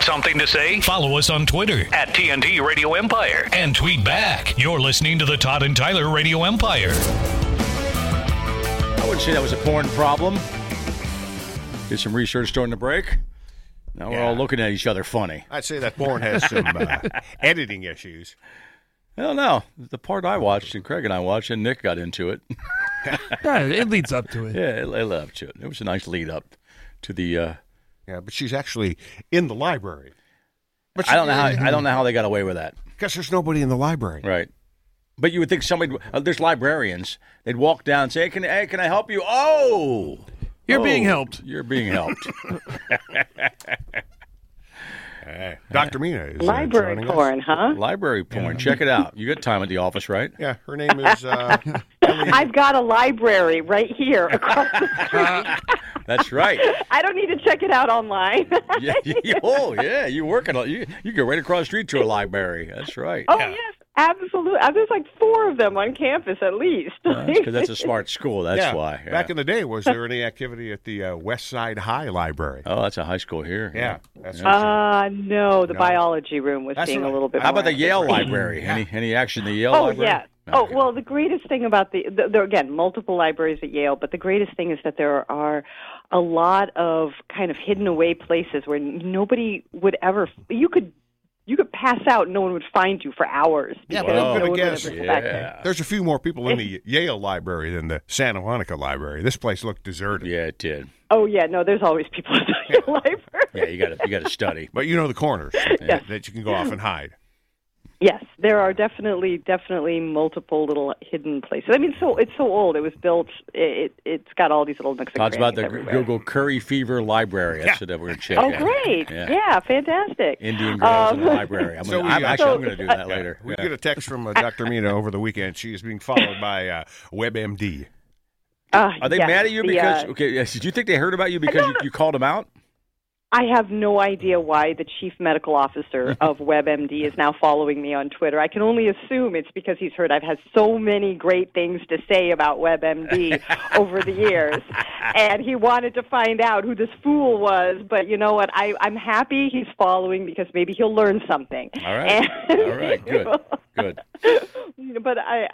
something to say? Follow us on Twitter at TNT Radio Empire and tweet back. You're listening to the Todd and Tyler Radio Empire. I wouldn't say that was a porn problem. Did some research during the break. Now we're all looking at each other funny. I'd say that porn has some editing issues. I don't know. The part I watched, and Craig and I watched, and Nick got into it. Yeah, it leads up to it. Yeah, it led up to it. It was a nice lead up to the. Yeah, but she's actually in the library. But I don't know how they got away with that. Because there's nobody in the library. Right. But you would think somebody. There's librarians. They'd walk down and say, "Hey, can I help you?" Oh, you're being helped. You're being helped. Dr. Mina is library porn, huh? Library porn. Check it out. You got time at the office, right? Yeah, her name is I've got a library right here across the street. That's right. I don't need to check it out online. Yeah. You working on you go right across the street to a library. That's right. Oh, yes. Absolutely. There's like 4 of them on campus at least. Because that's a smart school. That's why. Yeah. Back in the day, was there any activity at the West Side High Library? Oh, that's a high school here. Yeah. No, the biology room was being a little bit How more about the Yale active. Library? Any action in the Yale Library? Oh, yeah. Oh, well, the greatest thing about there are, again, multiple libraries at Yale, but the greatest thing is that there are a lot of kind of hidden away places where nobody would ever, you could pass out and no one would find you for hours. Yeah, but I'm going to guess Yeah. there's a few more people in the Yale Library than the Santa Monica Library. This place looked deserted. Yeah, it did. Oh, yeah, no, there's always people in the Yale Library. Yeah, you got to study. But you know the corners Yes. that you can go off and hide. Yes, there are definitely multiple little hidden places. I mean, it's so old. It was built. It's got all these little nooks and Todd's about crannies the everywhere. Google Curry Fever Library. That's what we're going to check Oh, out. great! Yeah, fantastic. Indian girls in the library. I'm going to do that later. We get a text from Dr. Mina over the weekend. She is being followed by WebMD. Are they mad at you because? Did you think they heard about you because you called them out? I have no idea why the chief medical officer of WebMD is now following me on Twitter. I can only assume it's because he's heard I've had so many great things to say about WebMD over the years, and he wanted to find out who this fool was. But you know what? I'm happy he's following because maybe he'll learn something. All right. All right. Good. But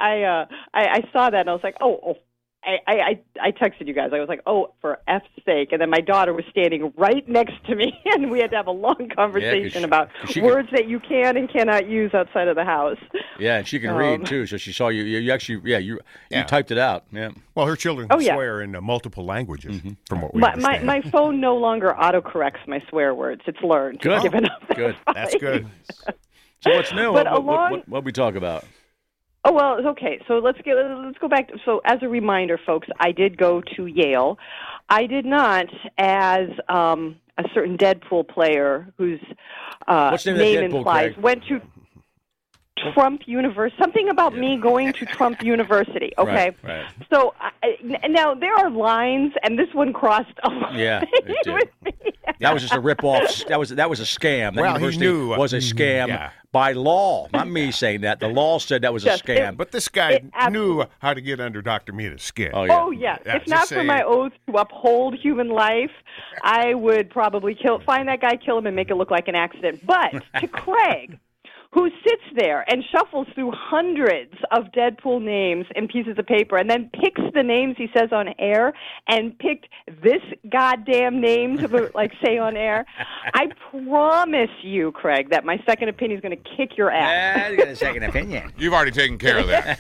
I saw that and I was like, oh. I texted you guys. I was like, oh, for F's sake. And then my daughter was standing right next to me, and we had to have a long conversation about words that you can and cannot use outside of the house. Yeah, and she can read, too, so she saw you. You actually, you typed it out. Yeah. Well, her children swear in multiple langes, from what we understand. My phone no longer autocorrects my swear words. It's learned. Good. It's given up. Good. That's good. So what's new? What we talk about? Oh, well, okay. So let's go back. So as a reminder, folks, I did go to Yale. I did not as a certain Deadpool player whose name implies went to Trump University. Something about me going to Trump University. Okay. Right. So now there are lines, and this one crossed a line. Yeah, it did. With me. That was just a rip-off. That was a scam. That university was a scam by law. Not me saying that. The law said that was a scam. But this guy knew how to get under Dr. Mina's skin. Oh, yeah. If not for my oath to uphold human life, I would probably find that guy, kill him, and make it look like an accident. But to Craig, who sits there and shuffles through hundreds of Deadpool names and pieces of paper and then picks the names he says on air and picked this goddamn name to say on air. I promise you, Craig, that my second opinion is going to kick your ass. You got a second opinion. You've already taken care of that.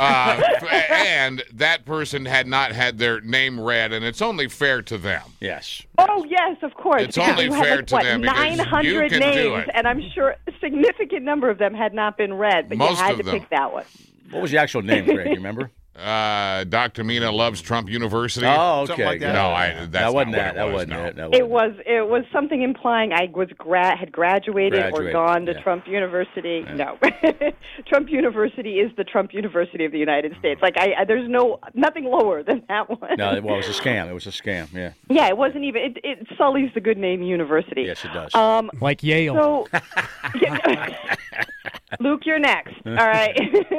And that person had not had their name read, and it's only fair to them. Yes. Oh, yes, of course. It's only fair to them because 900 you can names, do it. And I'm sure a significant number of them had not been read, but Most you had of to them. pick that one. What was the actual name, Craig? You remember? Dr. Mina loves Trump University. Oh, okay. Something like that. No, that wasn't that. That wasn't it. It was something implying I was had graduated or gone to Trump University. Yeah. No, Trump University is the Trump University of the United States. There's nothing lower than that one. No, it was a scam. It was a scam. Yeah. Yeah, it wasn't even. It sullies the good name university. Yes, it does. Like Yale. So, Luke, you're next. All right.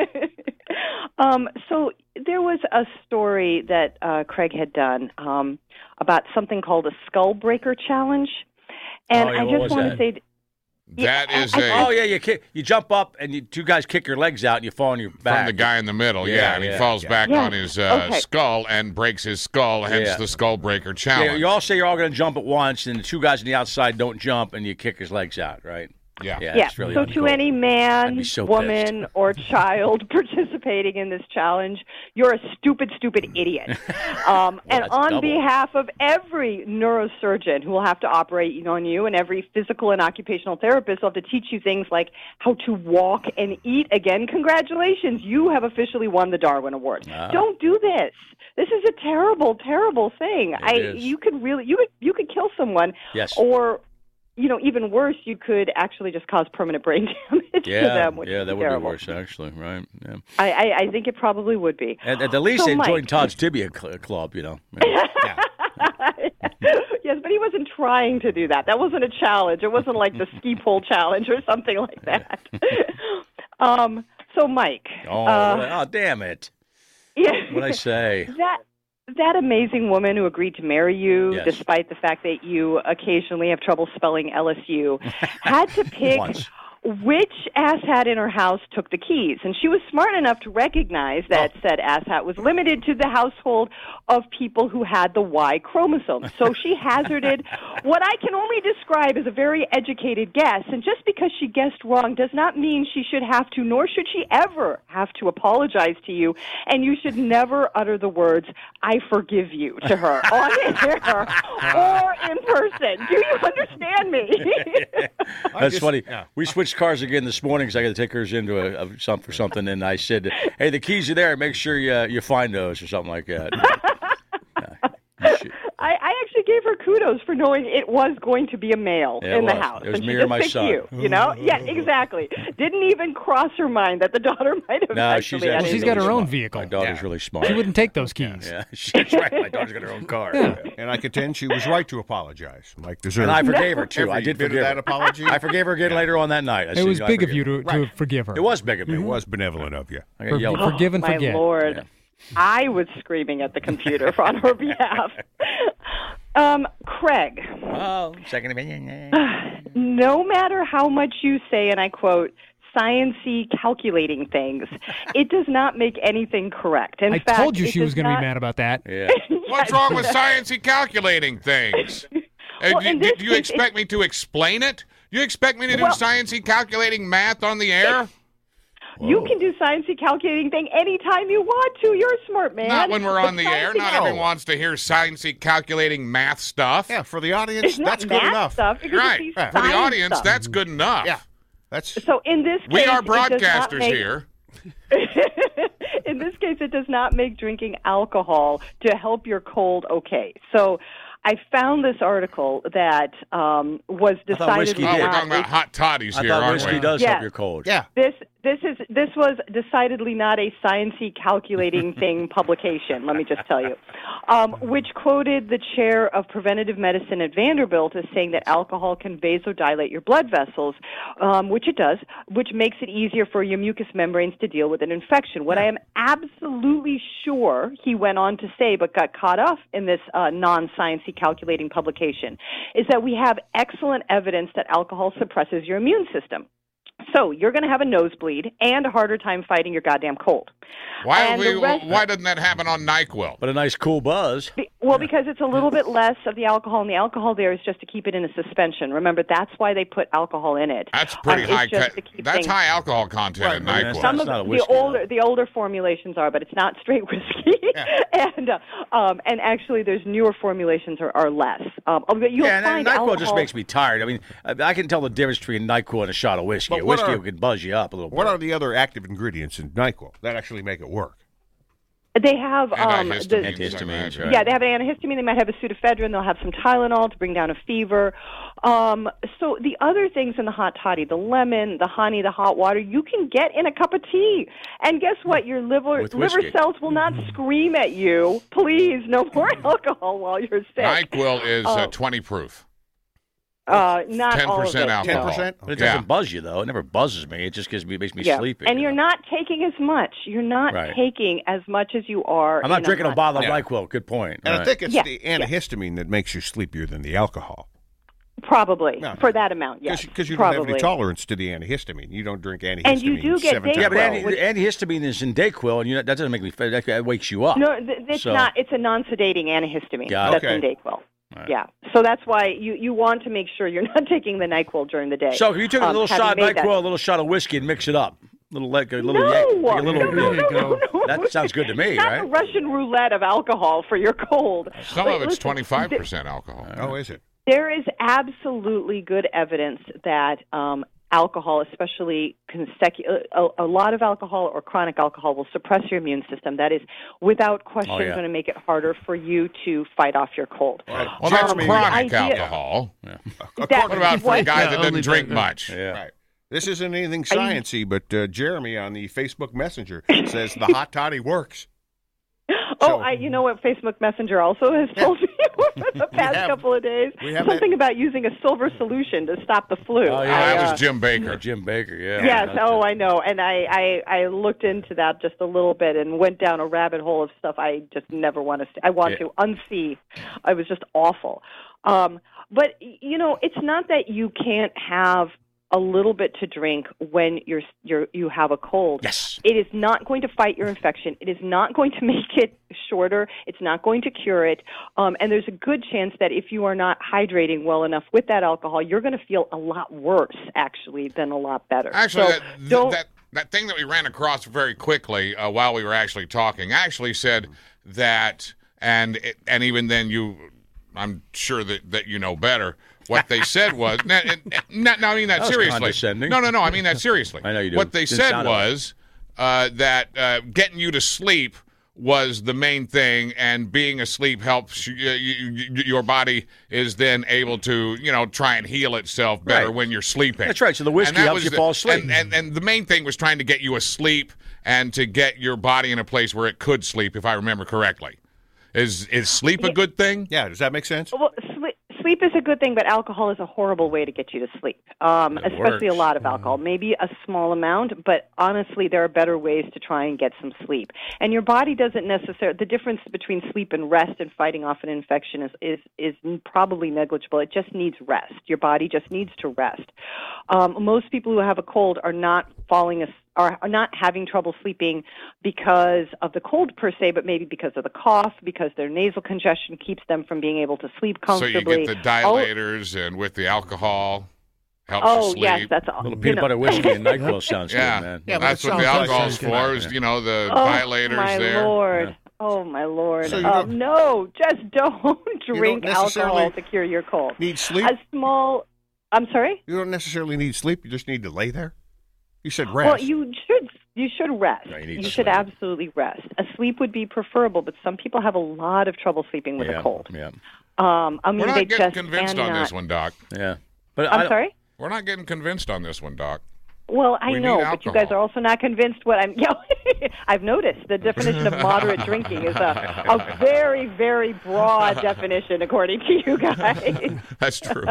So there was a story that Craig had done about something called a Skull Breaker Challenge. And I just want to say, That is you jump up and two guys kick your legs out and you fall on your back. From the guy in the middle, and he falls back on his skull and breaks his skull, hence the skull breaker challenge. Yeah, you all say you're all going to jump at once, and the two guys on the outside don't jump, and you kick his legs out, right? Yeah. Really so to any man, woman, pissed. or child participating in this challenge, you're a stupid idiot. And on behalf of every neurosurgeon who will have to operate on you and every physical and occupational therapist will have to teach you things like how to walk and eat again, congratulations, you have officially won the Darwin Award. Don't do this. This is a terrible, terrible thing. You could kill someone. Yes. Or even worse, you could actually just cause permanent brain damage to them. Which that would terrible. be worse, actually, right? Yeah. I think it probably would be. At the least, they joined Todd's Tibia Club, Yes, but he wasn't trying to do that. That wasn't a challenge. It wasn't like the ski pole challenge or something like that. So, Mike. Damn it. Yeah. What'd I say? That amazing woman who agreed to marry you, despite the fact that you occasionally have trouble spelling LSU, had to pick which asshat in her house took the keys. And she was smart enough to recognize that said asshat was limited to the household of people who had the Y chromosome. So she hazarded what I can only describe as a very educated guess. And just because she guessed wrong does not mean she should have to, nor should she ever have to apologize to you. And you should never utter the words, I forgive you, to her on air or in person. Do you understand me? That's funny. Yeah. We switched cars again this morning because I got to take hers into for something, and I said, "Hey, the keys are there. Make sure you find those," or something like that. I actually gave her kudos for knowing it was going to be a male in the house. It was and me she or just my picked son. You know? Yeah, exactly. Didn't even cross her mind that the daughter might have actually had she's got her own vehicle. My daughter's really smart. She wouldn't take those keys. Yeah, she's right. My daughter's got her own car. And I contend she was right to apologize. Mike deserves. And I forgave her, too. I did forgive that her. apology. I forgave her again later on that night. It was big of you to forgive her. It was big of me. It was benevolent of you. I got yelled at. Forgive and forget. My Lord. Yeah. I was screaming at the computer on her behalf. Craig. Oh, second opinion. No matter how much you say, and I quote, science-y calculating things, it does not make anything correct. In fact, I told you she was going to be mad about that. Yeah. What's wrong with science-y calculating things? Do you expect me to explain it? You expect me to do science-y calculating math on the air? You can do science-y calculating thing anytime you want to. You're a smart man. Not when we're on the air. Not everyone wants to hear science-y calculating math stuff. Yeah, for the audience, that's good enough. Right. For the audience, that's good enough. Yeah. So in this case, we are broadcasters here. In this case, it does not make drinking alcohol to help your cold okay. So I found this article that was decidedly we're talking about hot toddies here, aren't we? Whiskey does help your cold. Yeah. This was decidedly not a science-y calculating thing publication, let me just tell you, which quoted the chair of preventative medicine at Vanderbilt as saying that alcohol can vasodilate your blood vessels, which it does, which makes it easier for your mucous membranes to deal with an infection. What I am absolutely sure he went on to say, but got caught off in this non-science-y calculating publication, is that we have excellent evidence that alcohol suppresses your immune system. So you're going to have a nosebleed and a harder time fighting your goddamn cold. Why doesn't that happen on NyQuil? But a nice cool buzz. Because it's a little bit less of the alcohol, and the alcohol there is just to keep it in a suspension. Remember, that's why they put alcohol in it. That's pretty high. That's high alcohol content in NyQuil. Some of the older formulations are, but it's not straight whiskey. Yeah. And actually, there's newer formulations are less. And NyQuil alcohol just makes me tired. I mean, I can tell the difference between NyQuil and a shot of whiskey. Whiskey can buzz you up a little bit. What are the other active ingredients in NyQuil that actually make it work? They have antihistamines, right? Yeah, they have an antihistamine. They might have a pseudoephedrine. They'll have some Tylenol to bring down a fever. So the other things in the hot toddy, the lemon, the honey, the hot water, you can get in a cup of tea. And guess what? Your liver cells will not scream at you, please, no more alcohol while you're sick. NyQuil is 20 proof. Not 10% all of it. alcohol. 10%? But it doesn't buzz you, though. It never buzzes me. It just makes me sleepy. And you're not taking as much. You're not taking as much as you are. I'm not drinking a bottle of NyQuil. Good point. And I think it's the antihistamine that makes you sleepier than the alcohol. Probably for that amount, yes. Because you don't have any tolerance to the antihistamine. You don't drink antihistamine. And you do get Dayquil. Yeah, but antihistamine is in Dayquil, and that doesn't make me. That wakes you up. No, it's not. It's a non-sedating antihistamine that's in Dayquil. Right. Yeah, so that's why you want to make sure you're not taking the NyQuil during the day. So if you took a little shot of NyQuil, a little shot of whiskey, and mix it up. No. That sounds good to me, not right? Not a Russian roulette of alcohol for your cold. Some of it's 25% alcohol. Oh, is it? There is absolutely good evidence that alcohol, especially a lot of alcohol or chronic alcohol, will suppress your immune system. That is, without question, going to make it harder for you to fight off your cold. Well, that's chronic alcohol. Yeah. What about for a guy that doesn't drink much? Yeah. Right. This isn't anything sciencey, but Jeremy on the Facebook Messenger says the hot toddy works. You know what Facebook Messenger also has told me over the past couple of days? Something about using a silver solution to stop the flu. Oh, yeah. That was Jim Baker. Jim Baker, yeah. Yes, I know. And I looked into that just a little bit and went down a rabbit hole of stuff I just never want to see. I want to unsee. It was just awful. But, it's not that you can't have a little bit to drink when you have a cold. Yes. It is not going to fight your infection. It is not going to make it shorter. It's not going to cure it. And there's a good chance that if you are not hydrating well enough with that alcohol, you're going to feel a lot worse, actually, than a lot better. Actually, that thing that we ran across very quickly while we were actually talking actually said that, and even then I'm sure that you know better. What they said was, I mean that seriously. No, I mean that seriously. I know you do. What they said was that getting you to sleep was the main thing, and being asleep helps your body is then able to try and heal itself better when you're sleeping. That's right. So the whiskey helps you fall asleep. And the main thing was trying to get you asleep and to get your body in a place where it could sleep, if I remember correctly. Is sleep a good thing? Yeah. Does that make sense? Well, sleep is a good thing, but alcohol is a horrible way to get you to sleep, especially a lot of alcohol. Maybe a small amount, but honestly, there are better ways to try and get some sleep. And your body doesn't necessarily – the difference between sleep and rest and fighting off an infection is probably negligible. It just needs rest. Your body just needs to rest. Most people who have a cold are not are not having trouble sleeping because of the cold per se, but maybe because of the cough, because their nasal congestion keeps them from being able to sleep comfortably. So you get the dilators and with the alcohol helps you sleep. Yes, that's all. A little peanut butter whiskey and NyQuil sounds good, man. Yeah, that's what the alcohol's for, is, the dilators there. Lord. Yeah. Oh, my Lord. So no, just don't drink alcohol to cure your cold. Need sleep? I'm sorry? You don't necessarily need sleep. You just need to lay there? You said rest. Well, you should rest. No, you should absolutely rest. A sleep would be preferable, but some people have a lot of trouble sleeping with a cold. Yeah. We're not getting convinced on this one, Doc. Yeah. But I'm sorry? We're not getting convinced on this one, Doc. Well, I know, but you guys are also not convinced what I'm... I've noticed the definition of moderate drinking is a very, very broad definition, according to you guys. That's true.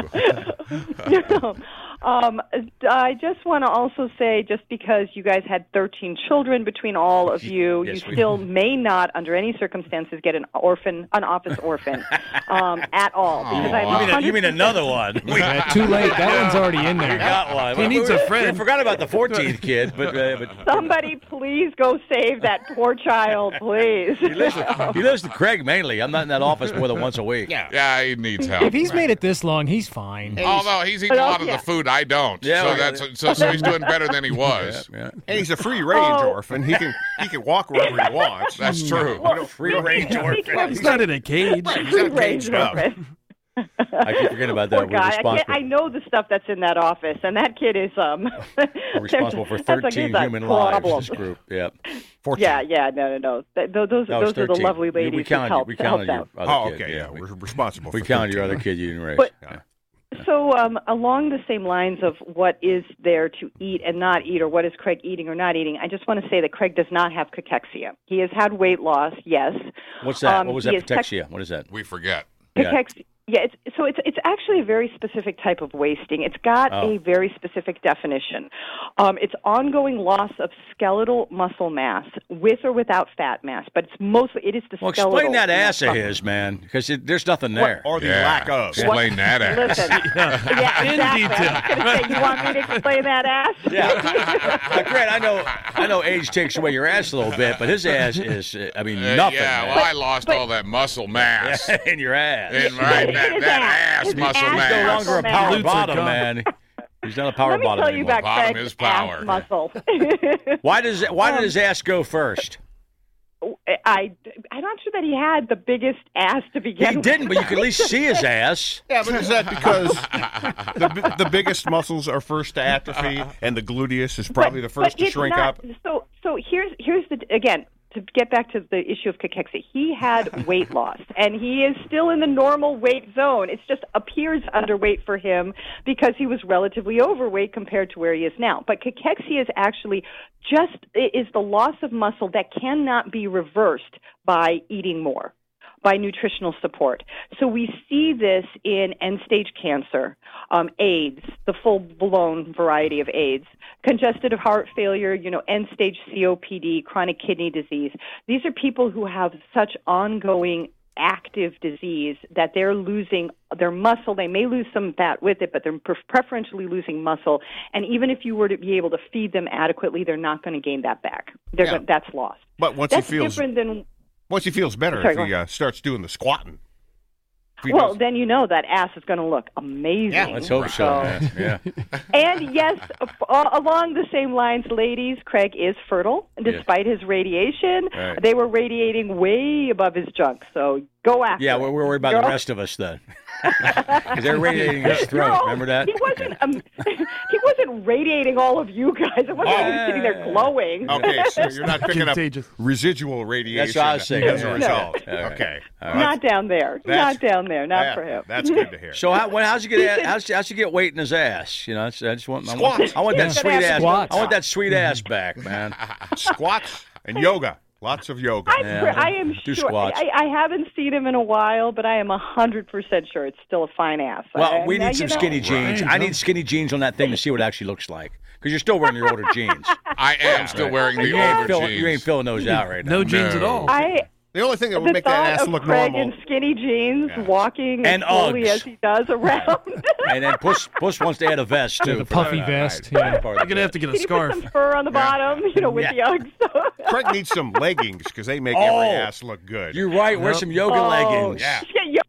I just want to also say, just because you guys had 13 children between all of you, you still may not, under any circumstances, get an office orphan at all. Because you mean another one? Too late. That one's already in there. We got one. He needs a friend. We forgot about the 14th kid, but somebody please go save that poor child, please. He lives with Craig mainly. I'm not in that office more than once a week. Yeah, he needs help. If he's made it this long, he's fine. Although he's eating a lot of the food I don't. Yeah, so he's doing better than he was. Yeah. And he's a free range orphan. He can walk wherever he wants. That's true. Free range orphan. He's not in a cage. He's in a cage orphan. I keep forgetting about that. I know the stuff that's in that office, and that kid is We're responsible for 13 human lives. This group, 14. Yeah, no. Those are the lovely ladies who helped. We counted your other kid. Okay, yeah. We're responsible. We counted your other kid you didn't raise. So along the same lines of what is there to eat and not eat, or what is Craig eating or not eating, I just want to say that Craig does not have cachexia. He has had weight loss, yes. What's that? What was that, cachexia? What is that? We forget. Cachexia. Yeah, So it's actually a very specific type of wasting. It's got a very specific definition. It's ongoing loss of skeletal muscle mass with or without fat mass, but it is the skeletal. Well, explain that ass of his, man, because there's nothing there. Or the lack of. Explain that ass. Listen, exactly. I was going to say, you want me to explain that ass? Yeah. Grant, I know age takes away your ass a little bit, but his ass is, nothing. Yeah, well, I lost all that muscle mass. In your ass. That ass muscle mass. He's no longer a power bottom, man. He's not a power bottom. Let me tell you about bottom Craig's is power. ass muscle. Why did his ass go first? I'm not sure that he had the biggest ass to begin with. He didn't, but you could at least see his ass. Yeah, but is that because the biggest muscles are first to atrophy and the gluteus is probably the first to shrink up? So here's again, to get back to the issue of cachexia, he had weight loss, and he is still in the normal weight zone. It just appears underweight for him because he was relatively overweight compared to where he is now. But cachexia is actually is the loss of muscle that cannot be reversed by eating more, by nutritional support. So we see this in end-stage cancer, AIDS, the full-blown variety of AIDS, congestive heart failure, end-stage COPD, chronic kidney disease. These are people who have such ongoing active disease that they're losing their muscle. They may lose some fat with it, but they're preferentially losing muscle. And even if you were to be able to feed them adequately, they're not going to gain that back. That's lost. But once he feels better, if he starts doing the squatting. Well, then that ass is going to look amazing. Yeah, let's hope so. Yeah. And yes, along the same lines, ladies, Craig is fertile. Despite his radiation, they were radiating way above his junk. So go after it. Yeah, we're worried about the rest of us then. Because they're radiating his throat. Remember that? He wasn't radiating all of you guys. It wasn't he was sitting there glowing. Okay, so you're not picking up residual radiation. That's what I was saying. As a result. Okay. Not down there. Not down there. Not for him. That's good to hear. So how's he get weight in his ass? I just want I want that sweet ass. Squats. I want that sweet ass back, man. Squats and yoga. Lots of yoga. I am do sure. Squats. I haven't seen him in a while, but I am 100% sure it's still a fine ass. Well, we need some skinny jeans. I need skinny jeans on that thing to see what it actually looks like. Because you're still wearing your older jeans. I am still wearing the older jeans. You ain't filling those out right now. No jeans at all. The only thing that would make that ass look Craig normal. in skinny jeans, walking as slowly as he does around. And then Puss wants to add a vest, too. The puffy vest. Yeah. You're going to have to get a scarf. Put some fur on the bottom, with the Uggs. Craig needs some leggings because they make every ass look good. You're right. Wear some yoga leggings. Yeah.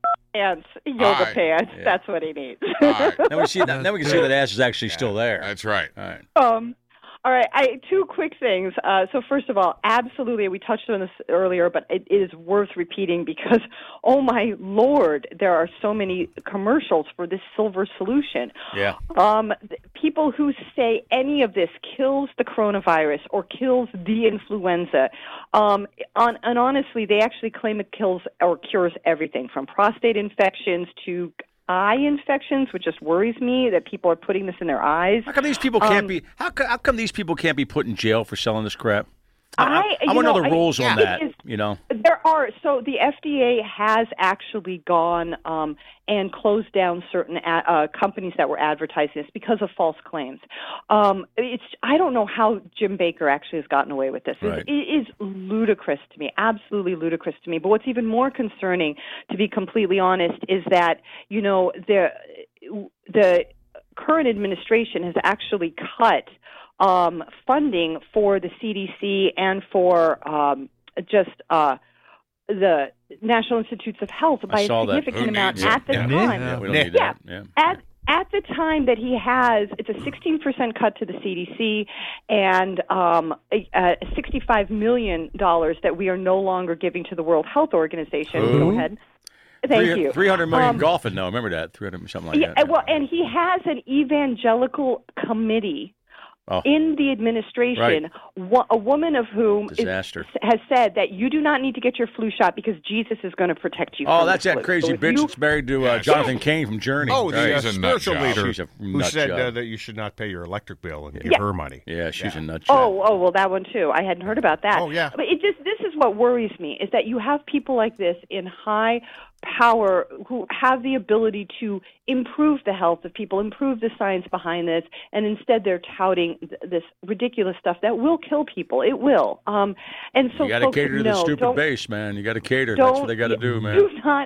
Yoga pants. Yeah. That's what he needs. Right. Then we can see that ass is actually still there. That's right. All right. All right, two quick things. So first of all, absolutely, we touched on this earlier, but it is worth repeating because, oh my Lord, there are so many commercials for this silver solution. Yeah. People who say any of this kills the coronavirus or kills the influenza, and honestly, they actually claim it kills or cures everything from prostate infections to eye infections, which just worries me that people are putting this in their eyes. How come these people can't be? How come these people can't be put in jail for selling this crap? I want to know the rules on that. There are. So the FDA has actually gone and closed down certain companies that were advertising this because of false claims. I don't know how Jim Baker actually has gotten away with this. Right. It is ludicrous to me, absolutely ludicrous to me. But what's even more concerning, to be completely honest, is that the current administration has actually cut funding for the CDC and for the National Institutes of Health by a significant amount at the time. Yeah, we don't need that. Yeah. At the time that he has, it's a 16% cut to the CDC and $65 million that we are no longer giving to the World Health Organization. Ooh. Go ahead. Thank you. 300 million golfing, though. Remember that? 300 something like that. Well, and he has an evangelical committee in the administration, a woman of whom has said that you do not need to get your flu shot because Jesus is going to protect you. That's that crazy bitch that's married to Jonathan Cain from Journey. Oh, the spiritual leader who said that you should not pay your electric bill and give her money. Yeah, she's a nut job. Oh, well, that one too. I hadn't heard about that. Oh, yeah. But this is what worries me, is that you have people like this in high power, who have the ability to improve the health of people, improve the science behind this, and instead they're touting this ridiculous stuff that will kill people. It will. And so you got to cater to the stupid base, man. You got to cater. That's what they got to do, man.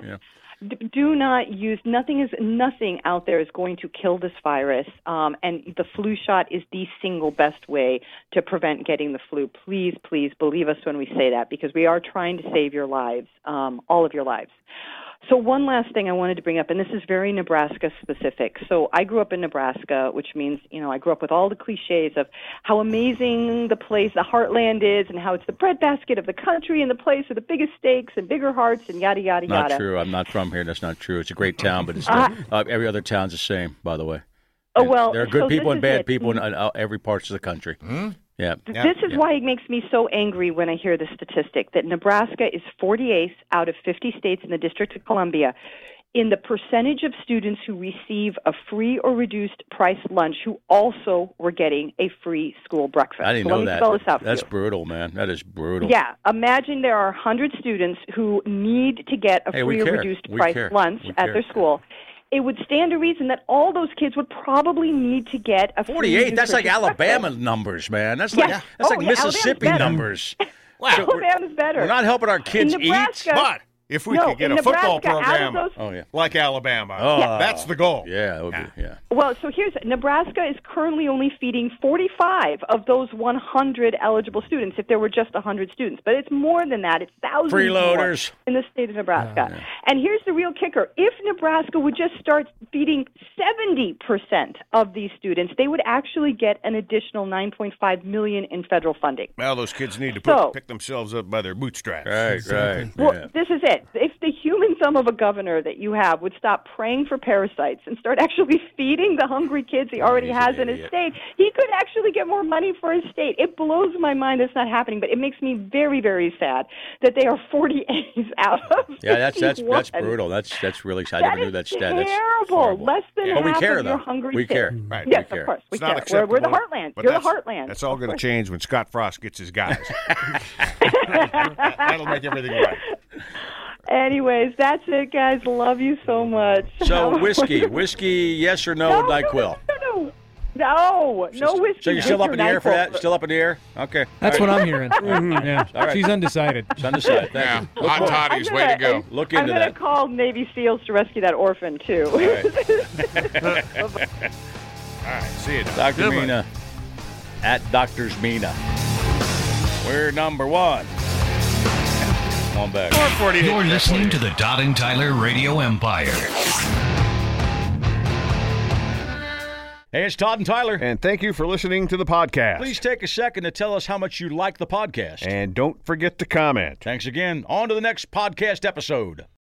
Do not use nothing out there is going to kill this virus, and the flu shot is the single best way to prevent getting the flu. Please, please believe us when we say that, because we are trying to save your lives, all of your lives. So one last thing I wanted to bring up, and this is very Nebraska specific. So I grew up in Nebraska, which means, I grew up with all the cliches of how amazing the place, the heartland is, and how it's the breadbasket of the country and the place with the biggest steaks and bigger hearts and yada, yada, yada. Not true. I'm not from here. That's not true. It's a great town, but it's every other town's the same, by the way. There are good people and bad people in every part of the country. Mm-hmm. Yeah. This is why it makes me so angry when I hear the statistic that Nebraska is 48th out of 50 states in the District of Columbia in the percentage of students who receive a free or reduced price lunch who also were getting a free school breakfast. I didn't know that. That's brutal, man. That is brutal. Yeah. Imagine there are 100 students who need to get a free or reduced price lunch at their school. It would stand to reason that all those kids would probably need to get a 48. That's like Alabama numbers, man. That's like Mississippi numbers. Wow. Alabama's better. We're not helping our kids Nebraska, eat. But if we could get a football program like Alabama, that's the goal. Yeah, that would be. Yeah. Well, so Nebraska is currently only feeding 45 of those 100 eligible students. If there were just 100 students, but it's more than that. It's thousands freeloaders more in the state of Nebraska. And here's the real kicker: if Nebraska would just start feeding 70% of these students, they would actually get an additional $9.5 million in federal funding. Well, those kids need to pick themselves up by their bootstraps. Right. Well, this is it. If the human thumb of a governor that you have would stop praying for parasites and start actually feeding the hungry kids he already has in his state, he could actually get more money for his state. It blows my mind that's not happening, but it makes me very, very sad that they are 48 out of 51. Yeah, that's brutal. That's really sad. I never knew that stat. That's terrible. Less than half of your hungry kids. We care. Right. Yes, of course. We care. We're the heartland. You're the heartland. That's all going to change when Scott Frost gets his guys. That'll make everything right. Anyways, that's it, guys. Love you so much. So whiskey, yes or no, NyQuil? No whiskey. So you're still up in the air for that? Still up in the air? Okay. That's what I'm hearing. Yeah. All right. She's undecided. She's undecided. Thank you. Hot toddies, way to go. Look into that. I'm going to call Navy SEALs to rescue that orphan, too. All right. See you, Dr. Mina. At Doctors Mina. We're number one. On back. You're listening to the Todd and Tyler Radio Empire. Hey, it's Todd and Tyler. And thank you for listening to the podcast. Please take a second to tell us how much you like the podcast. And don't forget to comment. Thanks again. On to the next podcast episode.